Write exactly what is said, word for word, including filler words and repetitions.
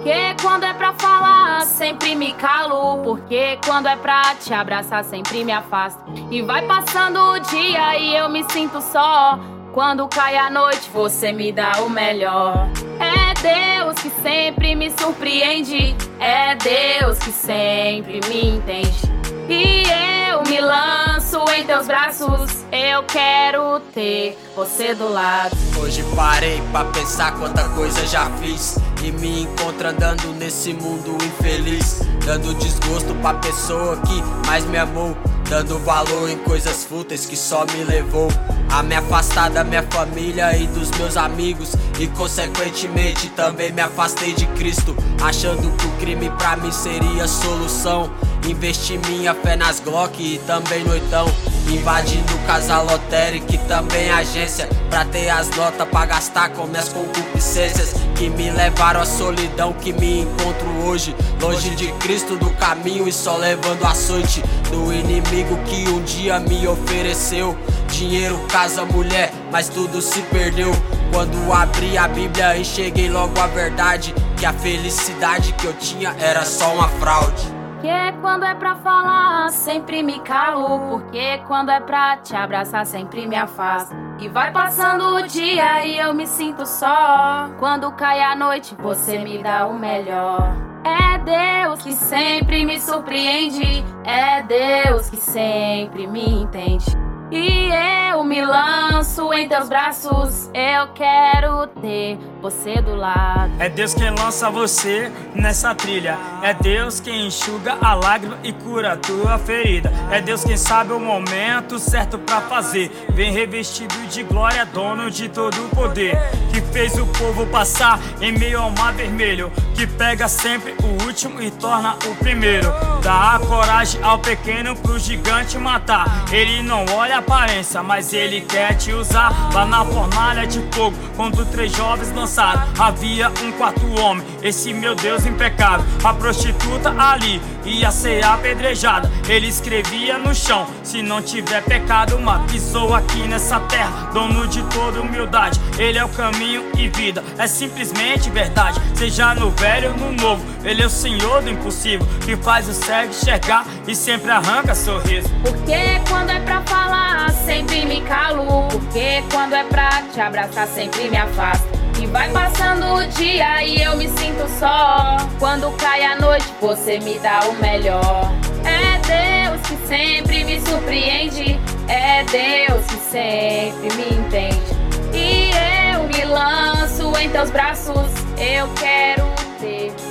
Porque quando é pra falar, sempre me calo. Porque quando é pra te abraçar, sempre me afasto. E vai passando o dia e eu me sinto só. Quando cai a noite, você me dá o melhor. É Deus que sempre me surpreende. É Deus que sempre me entende. E eu me lanço em teus braços. Eu quero ter você do lado. Hoje parei pra pensar quanta coisa já fiz e me encontro andando nesse mundo infeliz, dando desgosto pra pessoa que mais me amou, dando valor em coisas fúteis que só me levou a me afastar da minha família e dos meus amigos. E consequentemente também me afastei de Cristo, achando que o crime pra mim seria solução. Investi minha fé nas Glock e também noitão, invadindo casa lotérica e também agência, pra ter as notas pra gastar com minhas concupiscências, que me levaram à solidão que me encontro hoje, longe de Cristo, do caminho e só levando açoite do inimigo que um dia me ofereceu dinheiro, casa, mulher, mas tudo se perdeu. Quando abri a Bíblia enxerguei logo a verdade, que a felicidade que eu tinha era só uma fraude. Porque quando é pra falar, sempre me calo. Porque quando é pra te abraçar, sempre me afasto. E vai passando o dia e eu me sinto só. Quando cai a noite, você me dá o melhor. É Deus que sempre me surpreende. É Deus que sempre me entende. E eu me lanço em teus braços. Eu quero ter você do lado. É Deus quem lança você nessa trilha. É Deus quem enxuga a lágrima e cura a tua ferida. É Deus quem sabe o momento certo pra fazer. Vem revestido de glória, dono de todo o poder, que fez o povo passar em meio ao mar vermelho, que pega sempre o último e torna o primeiro. Dá a coragem ao pequeno pro gigante matar. Ele não olha a aparência, mas ele quer te usar. Lá na fornalha de fogo, quando três jovens lançaram, havia um quarto homem, esse meu Deus impecável. A prostituta ali ia ser apedrejada. Ele escrevia no chão: se não tiver pecado, uma pisou aqui nessa terra. Dono de toda humildade, ele é o caminho e vida. É simplesmente verdade, seja no velho ou no novo. Ele é o Senhor do impossível, que faz o cego enxergar e sempre arranca sorriso. Porque quando é pra falar, sempre me calo. Porque quando é pra te abraçar, sempre me afasto. E vai passando o dia e eu me sinto só. Quando cai a noite, você me dá o melhor. É Deus que sempre me surpreende. É Deus que sempre me entende. E eu me lanço em teus braços. Eu quero ter